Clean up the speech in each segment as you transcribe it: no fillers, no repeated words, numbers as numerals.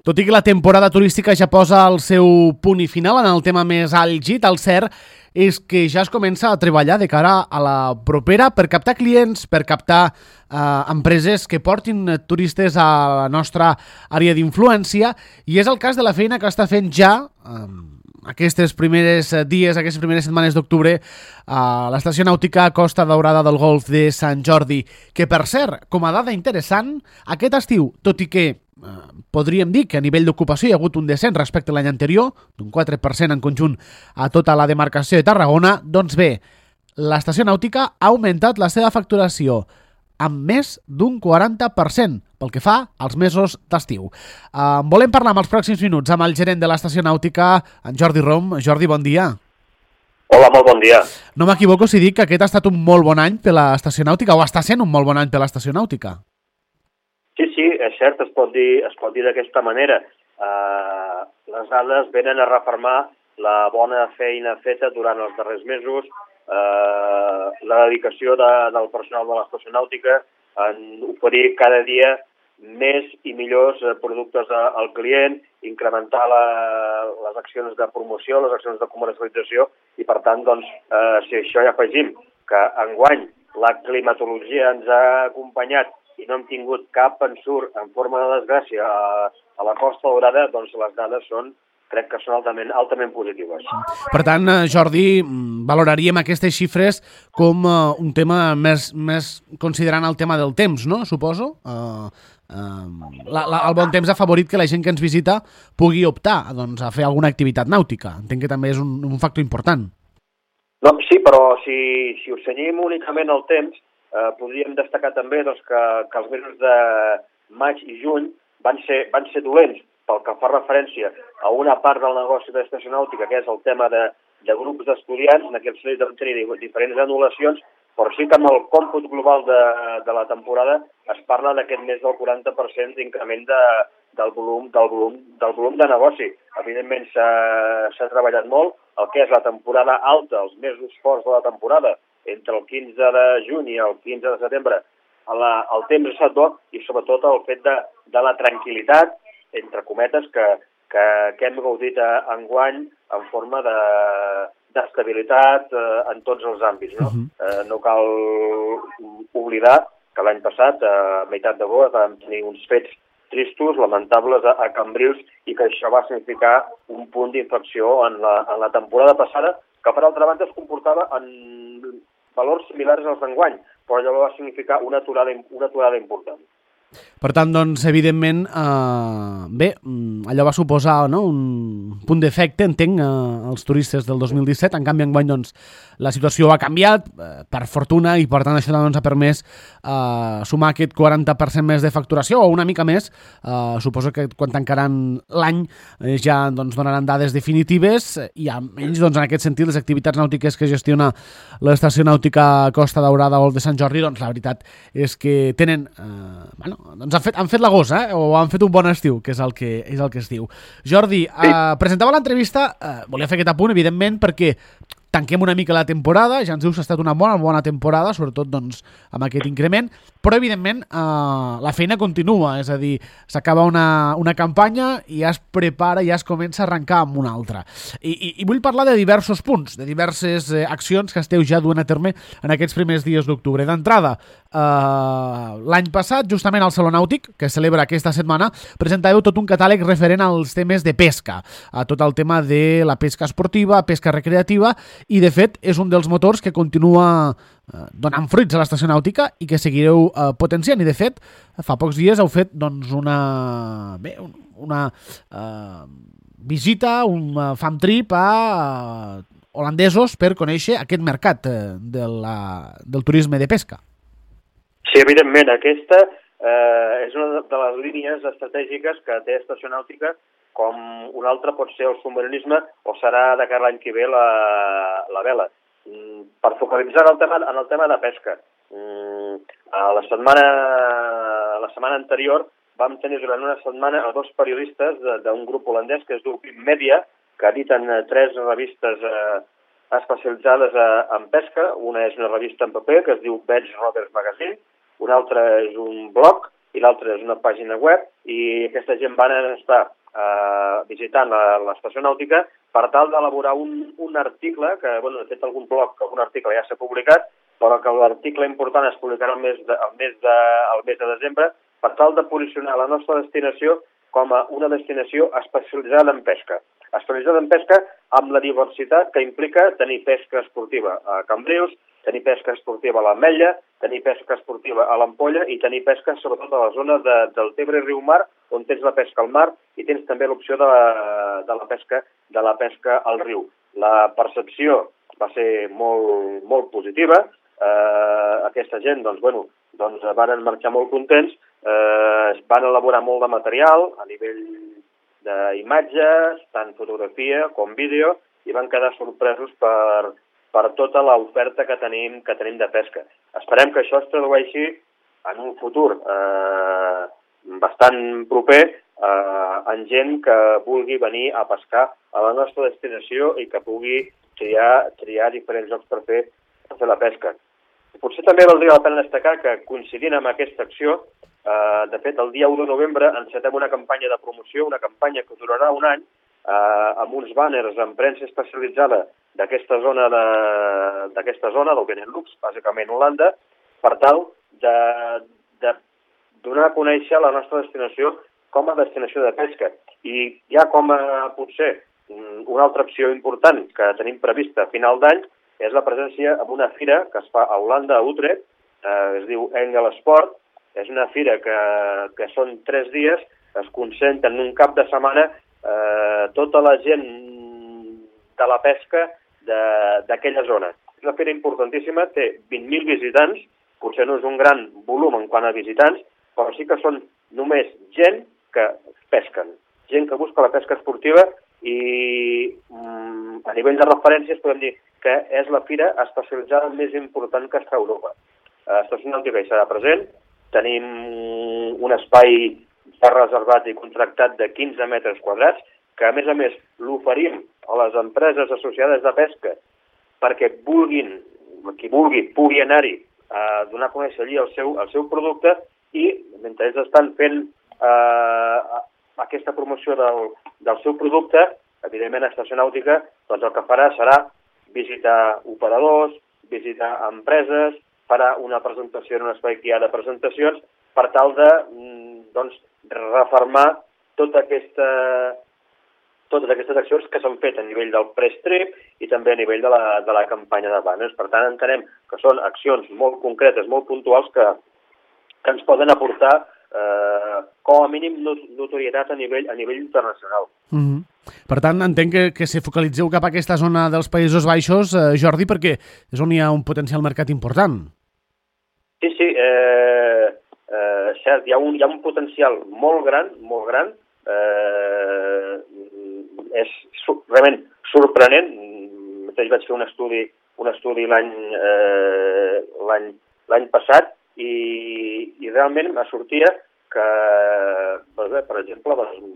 Tot i que la temporada turística ja posa el seu punt i final en el tema més àlgid, el cert és que ja es comença a treballar de cara a la propera per captar clients, per captar empreses que portin turistes a la nostra àrea d'influència, i és el cas de la feina que està fent ja aquests primers dies, aquestes primeres setmanes d'octubre a l'estació nàutica Costa Daurada del Golf de Sant Jordi, que per cert, com a dada interessant, aquest estiu, tot i que podríem dir que a nivell d'ocupació hi ha hagut un descens respecte a l'any anterior, d'un 4% en conjunt a tota la demarcació de Tarragona, doncs bé, l'estació nàutica ha augmentat la seva facturació amb més d'un 40% pel que fa als mesos d'estiu. Volem parlar en els pròxims minuts amb el gerent de l'estació nàutica, en Jordi Rom. Jordi, bon dia. Hola, molt bon dia. No m'equivoco si dic que aquest ha estat un molt bon any per l'estació nàutica, o està sent un molt bon any per l'estació nàutica. Sí, és cert, es pot dir d'aquesta manera. Les dades venen a refermar la bona feina feta durant els darrers mesos, la dedicació del personal de l'estació nàutica en oferir cada dia més i millors productes al client, incrementar les accions de promoció, les accions de comercialització, i per tant, doncs, si això ja afegim que enguany la climatologia ens ha acompanyat i no hem tingut cap ensurt en forma de desgràcia a la Costa Daurada, doncs les dades crec que són altament positives. Per tant, Jordi, valoraríem aquestes xifres com un tema més considerant el tema del temps, no? Suposo. El bon temps ha favorit que la gent que ens visita pugui optar a fer alguna activitat nàutica. Entenc que també és un factor important. No, sí, però si ho cenyim únicament al temps, podríem destacar també que els mesos de maig i juny van ser dolents pel que fa referència a una part del negoci de l'estació nàutica, que és el tema de grups d'estudiants. En aquests mesos vam tenir diferents anul·lacions, però sí que amb el còmput global de la temporada es parla d'aquest més del 40% d'increment del volum de negoci. Evidentment s'ha treballat molt el que és la temporada alta, els mesos forts de la temporada, entre el 15 de juny i el 15 de setembre. El temps ha estat bo, i sobretot el fet de la tranquil·litat, entre cometes, que hem gaudit enguany en forma d'estabilitat en tots els àmbits. No? No cal oblidar que l'any passat, a meitat d'agost, vam tenir uns fets tristos, lamentables a Cambrils, i que això va significar un punt d'inflexió en la temporada passada, que per altra banda es comportava en valors similars als d'enguany, però allò va significar una aturada important. Per tant, doncs, evidentment, allò va suposar un punt d'efecte, entenc, als turistes del 2017. En canvi, enguany, doncs, la situació ha canviat, per fortuna, i per tant això doncs, ha permès sumar aquest 40% més de facturació, o una mica més. Suposo que quan tancaran l'any ja doncs, donaran dades definitives, i almenys, doncs, en aquest sentit, les activitats nàutiques que gestiona l'estació nàutica Costa Daurada o de Sant Jordi, doncs la veritat és que tenen... doncs han fet l'agost, o han fet un bon estiu, que és el que es diu. Jordi, presentava l'entrevista, volia fer aquest apunt, evidentment, perquè tanquem una mica la temporada, ja ens dius que ha estat una bona temporada, sobretot doncs, amb aquest increment, però evidentment la feina continua, és a dir, s'acaba una campanya i ja es prepara, ja es comença a arrencar amb una altra. I vull parlar de diversos punts, de diverses accions que esteu ja duent a terme en aquests primers dies d'octubre. D'entrada, l'any passat, justament al Saló Nàutic, que es celebra aquesta setmana, presentàveu tot un catàleg referent als temes de pesca, a tot el tema de la pesca esportiva, pesca recreativa, i de fet és un dels motors que continua donant fruits a l'estació nàutica i que seguireu potenciant, i de fet fa pocs dies heu fet doncs, una visita, un fam trip a holandesos per conèixer aquest mercat del turisme de pesca. Sí, evidentment, aquesta és una de les línies estratègiques que té l'estació nàutica, com un altre pot ser el submarinisme, o serà de cara a l'any que ve la vela. Per focalitzar en el tema de pesca, la setmana anterior vam tenir durant una setmana a dos periodistes d'un grup holandès que es diu Media, que editen 3 revistes especialitzades en pesca. Una és una revista en paper que es diu Veg Rovers Magazine, una altra és un blog i l'altra és una pàgina web, i aquesta gent van estar visitant l'estació nàutica per tal d'elaborar un article, que, de fet, algun blog, algun article ja s'ha publicat, però que l'article important es publicarà el mes de desembre, per tal de posicionar la nostra destinació com a una destinació especialitzada en pesca. Especialitzada en pesca amb la diversitat que implica tenir pesca esportiva a Cambrils, tenir pesca esportiva a l'Ametlla, tenir pesca esportiva a l'Ampolla i tenir pesca sobretot a la zona del Tebre i Riu Mar, on tens la pesca al mar i tens també l'opció de la pesca al riu. La percepció va ser molt positiva. Aquesta gent, van marxar molt contents, van elaborar molt de material a nivell d'imatges, tant fotografia com vídeo, i van quedar sorpresos per tota l'oferta que tenim de pesca. Esperem que això es tradueixi en un futur bastant proper en gent que vulgui venir a pescar a la nostra destinació i que pugui triar diferents llocs per fer la pesca. Potser també valdria la pena destacar que, coincidint amb aquesta acció, de fet, el dia 1 de novembre encetem una campanya de promoció, una campanya que durarà un any, amb uns bàners en premsa especialitzada d'aquesta zona del Benelux, bàsicament Holanda, per tal de donar a conèixer la nostra destinació com a destinació de pesca. I ja com a, potser, una altra opció important que tenim prevista a final d'any és la presència en una fira que es fa a Holanda, a Utrecht, es diu Engel Sport. És una fira que són 3 dies, es concentra en un cap de setmana tota la gent de la pesca d'aquella zona. És una fira importantíssima, té 20.000 visitants, potser no és un gran volum en quant a visitants, però sí que són només gent que pesquen, gent que busca la pesca esportiva i a nivell de referències podem dir que és la fira especialitzada més important que es fa a Europa. L'estació nàutica hi serà present, tenim un espai ja reservat i contractat de 15 metres quadrats, que a més l'oferim a les empreses associades de pesca perquè qui vulgui pugui anar-hi a donar a conèixer allí el seu producte i mentre ells estan fent aquesta promoció del seu producte, evidentment l'estació nàutica el que farà serà visitar operadors, visitar empreses, farà una presentació en un espai que hi ha de presentacions per tal de refermar totes aquestes accions que s'han fet a nivell del press-trip i també a nivell de la campanya de banners. Per tant, entenem que són accions molt concretes, molt puntuals que ens poden aportar com a mínim notorietat a nivell internacional. Mm-hmm. Per tant, entenc que se focalitzeu cap a aquesta zona dels Països Baixos, Jordi, perquè és on hi ha un potencial mercat important. Sí, cert, hi ha un potencial molt gran, és realment sorprenent. Mateix vaig fer un estudi l'any passat i realment me sortia que, per exemple,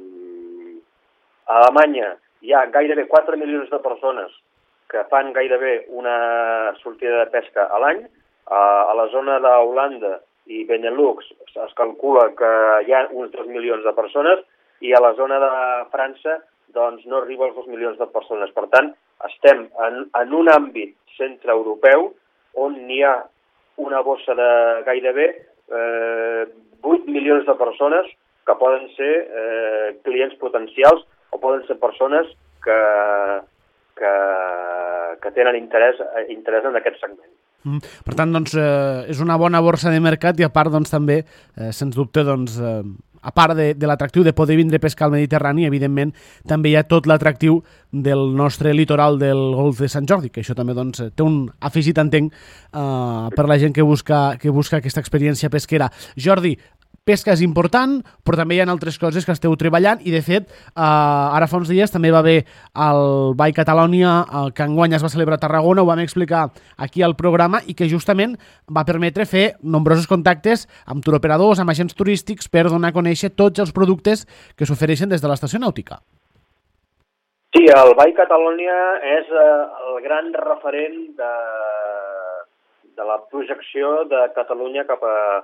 a Alemanya hi ha gairebé 4 milions de persones que fan gairebé una sortida de pesca a l'any. A la zona d'Holanda i Benelux es calcula que hi ha uns 2 milions de persones i a la zona de França no arriba als 2 milions de persones. Per tant, estem en un àmbit centreeuropeu on hi ha una bossa de gairebé 8 milions de persones que poden ser clients potencials o poden ser persones que tenen interès en aquest segment. Per tant, és una bona borsa de mercat i a part, també, sens dubte, a part de l'atractiu de poder vindre a pescar al Mediterrani, evidentment, també hi ha tot l'atractiu del nostre litoral del Golf de Sant Jordi, que això també té un afegit, entenc, per la gent que busca aquesta experiència pesquera. Jordi, pesca és important, però també hi ha altres coses que esteu treballant i, de fet, ara fa uns dies també va haver el Ball Catalonia, que enguany es va celebrar a Tarragona, ho vam explicar aquí al programa i que justament va permetre fer nombrosos contactes amb turoperadors, amb agents turístics per donar a conèixer tots els productes que s'ofereixen des de l'estació nàutica. Sí, el Ball Catalonia és el gran referent de la projecció de Catalunya cap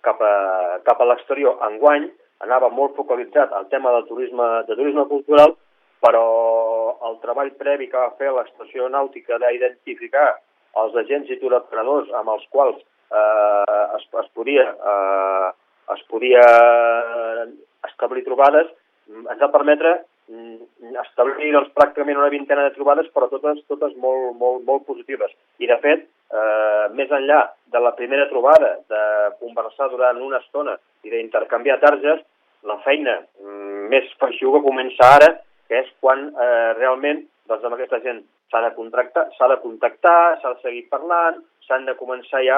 cap a l'exterior. Enguany anava molt focalitzat al tema del turisme cultural, però el treball previ que va fer l'estació nàutica d'identificar els agents i touroperadors amb els quals es podia establir trobades, ens va permetre establir pràcticament una vintena de trobades, però totes molt positives. I, de fet, més enllà de la primera trobada, de conversar durant una estona i d'intercanviar targes, la feina més feixuga comença ara, que és quan realment amb aquesta gent s'ha de contactar, s'ha de seguir parlant, s'han de començar ja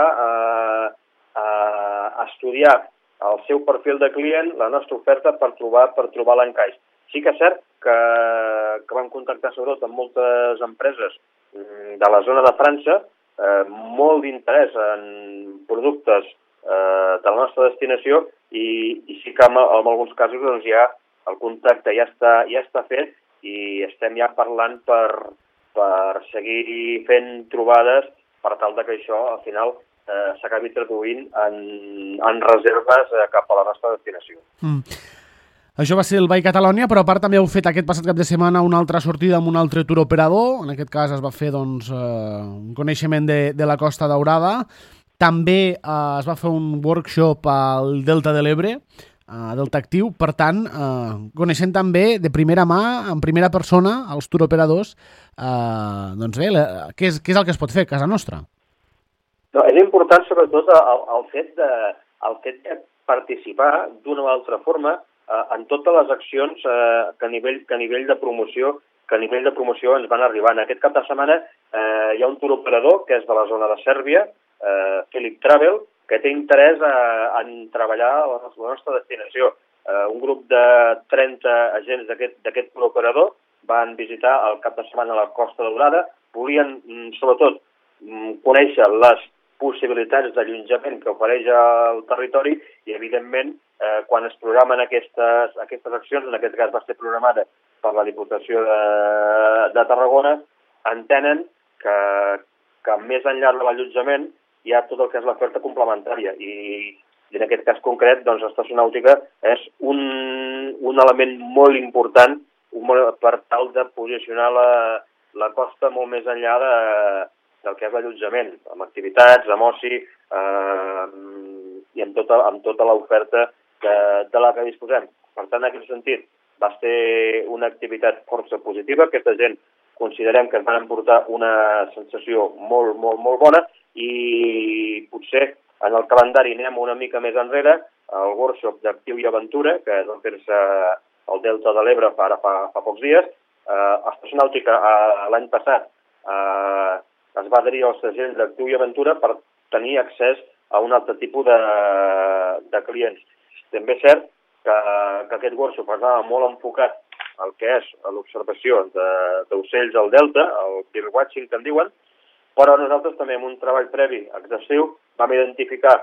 a estudiar el seu perfil de client, la nostra oferta per trobar l'encaix. Sí que és cert que vam contactar sobretot amb moltes empreses de la zona de França, molt d'interès en productes de la nostra destinació i sí que en alguns casos doncs, ja el contacte ja està fet i estem ja parlant per seguir fent trobades per tal que això al final s'acabi traduint en reserves cap a la nostra destinació. Això va ser el By Catalonia, però a part també heu fet aquest passat cap de setmana una altra sortida amb un altre tour operador. En aquest cas es va fer un coneixement de la Costa Daurada. També es va fer un workshop al Delta de l'Ebre, Delta Actiu. Per tant, coneixent també de primera mà, en primera persona, els tour operadors, doncs bé, què és el que es pot fer a casa nostra? No, és important sobretot el fet de participar d'una o altra forma en totes les accions que a nivell de promoció ens van arribar. En aquest cap de setmana hi ha un tour operador que és de la zona de Sèrbia, Philip Travel, que té interès en treballar a la nostra destinació. Un grup de 30 agents d'aquest tour operador van visitar el cap de setmana la Costa Daurada, volien sobretot conèixer les possibilitats d'allotjament que ofereix el territori i, evidentment, quan es programen aquestes accions, en aquest cas va ser programada per la Diputació de Tarragona, entenen que més enllà de l'allotjament hi ha tot el que és l'oferta complementària i en aquest cas concret doncs l'estació nàutica és un element molt important per tal de posicionar la costa molt més enllà del que és l'allotjament, amb activitats, amb oci i amb tota l'oferta de la que disposem. Per tant, en aquest sentit, va ser una activitat força positiva. Aquesta gent considerem que ens van emportar una sensació molt, molt, molt bona i potser en el calendari anem una mica més enrere, el workshop d'Actiu i Aventura, que es va fer-se al Delta de l'Ebre fa pocs dies. L'estació nàutica l'any passat es va adherir als agents d'Actiu i Aventura per tenir accés a un altre tipus de clients. També és cert que aquest workshop estava molt enfocat al que és l'observació d'ocells al Delta, el birdwatching que en diuen, però nosaltres també amb un treball previ exhaustiu vam identificar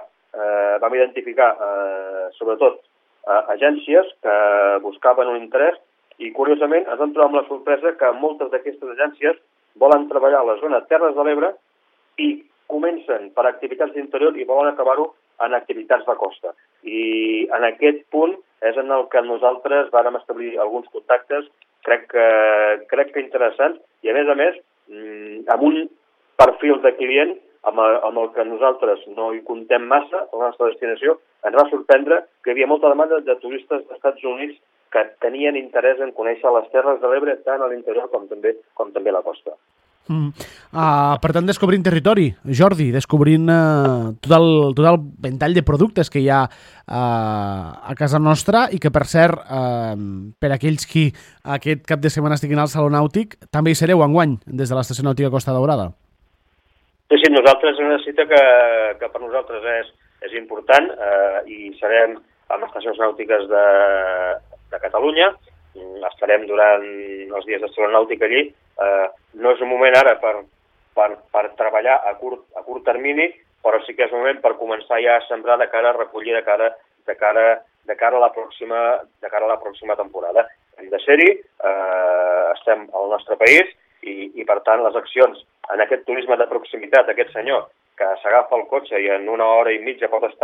sobretot agències que buscaven un interès i curiosament ens vam trobar amb la sorpresa que moltes d'aquestes agències volen treballar a la zona Terres de l'Ebre i comencen per activitats d'interior i volen acabar-ho en activitats de costa. I en aquest punt és en el que nosaltres vàrem establir alguns contactes, crec que interessants, i a més, amb un perfil de client amb el que nosaltres no hi comptem massa, a la nostra destinació, ens va sorprendre que hi havia molta demanda de turistes dels Estats Units que tenien interès en conèixer les Terres de l'Ebre tant a l'interior com també a la costa. Per tant, descobrint territori, Jordi, descobrint tot el ventall de productes que hi ha a casa nostra i que, per cert, per aquells qui aquest cap de setmana estiguin al Saló Nàutic, també hi sereu enguany des de l'Estació Nàutica Costa Daurada. Sí, nosaltres és una cita que per nosaltres és important i serem a les estacions nàutiques de Catalunya. Estarem durant els dies de Saló Nàutic allí. No és un moment ara per treballar a curt termini, però sí que és un moment per començar ja a sembrar de cara a recollir de cara a la pròxima temporada. Hem de ser-hi, estem al nostre país i per tant les accions en aquest turisme de proximitat, aquest senyor que s'agafa el cotxe i en una hora i mitja pot estar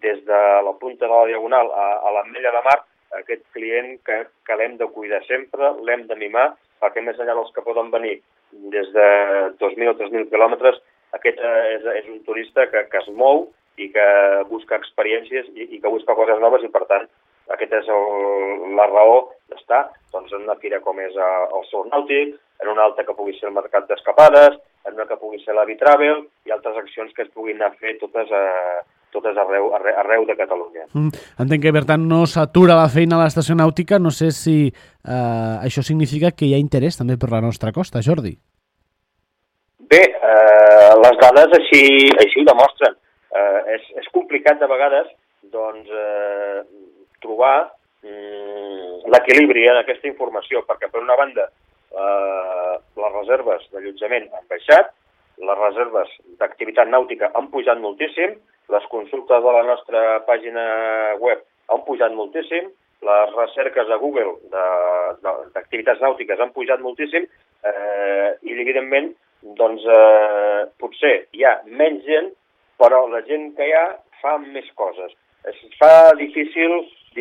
des de la punta de la Diagonal a l'Ametlla de Mar, aquest client que l'hem de cuidar sempre, l'hem de mimar, perquè més enllà dels que poden venir des de 2.000 o 3.000 quilòmetres, aquest és un turista que es mou i que busca experiències i que busca coses noves i, per tant, aquesta és la raó d'estar doncs, en una fira com és el Sol Nàutic, en una altra que pugui ser el Mercat d'Escapades, en una que pugui ser la Bitravel i altres accions que es puguin anar a fer totes arreu de Catalunya. Entenc que, per tant, no s'atura la feina a l'estació nàutica. No sé si això significa que hi ha interès també per la nostra costa, Jordi. Bé, les dades així ho demostren. És complicat de vegades doncs, trobar l'equilibri en aquesta informació, perquè per una banda les reserves d'allotjament han baixat, les reserves d'activitat nàutica han pujat moltíssim, les consultes de la nostra pàgina web han pujat moltíssim, les recerques a Google d'activitats nàutiques han pujat moltíssim i, evidentment, doncs, potser hi ha menys gent, però la gent que hi ha fa més coses. Es fa difícil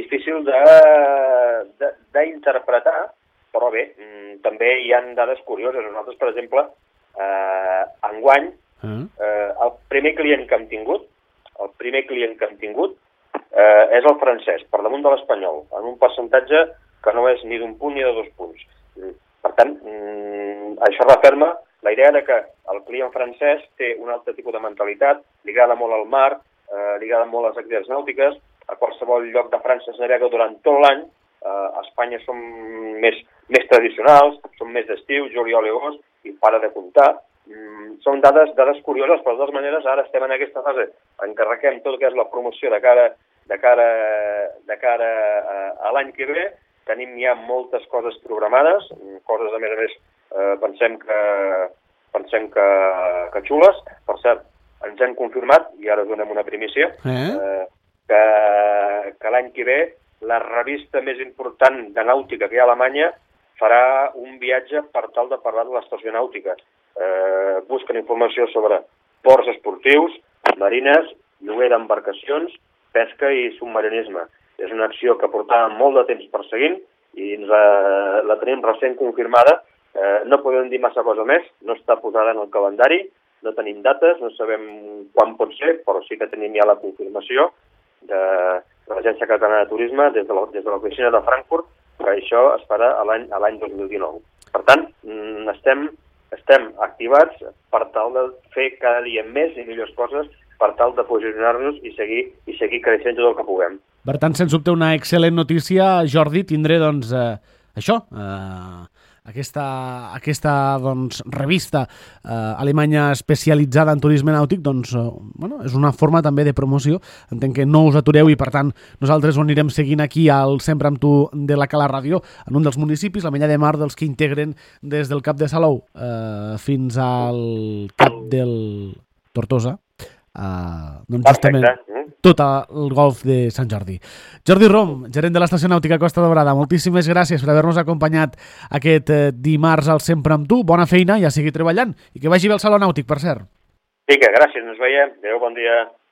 d'interpretar, però bé, també hi ha dades curioses. Nosaltres, per exemple, enguany, el primer client que hem tingut és el francès, per damunt de l'espanyol, en un percentatge que no és ni d'un punt ni de 2 punts. Per tant, això referma la idea de que el client francès té un altre tipus de mentalitat, li agrada molt el mar, li agraden molt les activitats nàutiques, a qualsevol lloc de França es navega durant tot l'any, a Espanya som més tradicionals, som més d'estiu, juliol i agost, i para de comptar. Són dades curioses, però de totes maneres ara estem en aquesta fase. Encarreguem tot el que és la promoció de cara a l'any que ve. Tenim ja moltes coses programades, coses a més pensem que xules. Per cert, ens han confirmat, i ara us donem una primícia, que l'any que ve la revista més important de nàutica que hi ha a Alemanya farà un viatge per tal de parlar de l'estació nàutica. Busquen informació sobre ports esportius, marines, lloguer d'embarcacions, pesca i submarinisme. És una acció que portàvem molt de temps perseguint i la tenim recent confirmada. No podem dir massa cosa més, no està posada en el calendari, no tenim dates, no sabem quan pot ser, però sí que tenim ja la confirmació de l'Agència Catalana de Turisme des de l'oficina de Frankfurt, que això es farà a l'any 2019. Per tant, estem activats per tal de fer cada dia més i millors coses per tal de posicionar-nos i seguir creixent tot el que puguem. Per tant, sens dubte, una excel·lent notícia, Jordi, tindré doncs aquesta doncs, revista alemanya especialitzada en turisme nàutic, doncs, és una forma també de promoció. Entenc que no us atureu i, per tant, nosaltres ho anirem seguint aquí al Sempre amb tu de la Cala Ràdio, en un dels municipis, l'Ametlla de Mar, dels que integren des del Cap de Salou fins al Cap del Tortosa, doncs justament tot el golf de Sant Jordi. Jordi Rom, gerent de l'Estació Nàutica Costa Daurada, moltíssimes gràcies per haver-nos acompanyat aquest dimarts al Sempre amb tu. Bona feina i a seguir treballant. I que vagi bé el Saló Nàutic, per cert. Sí, que gràcies, ens veiem. Adéu, bon dia.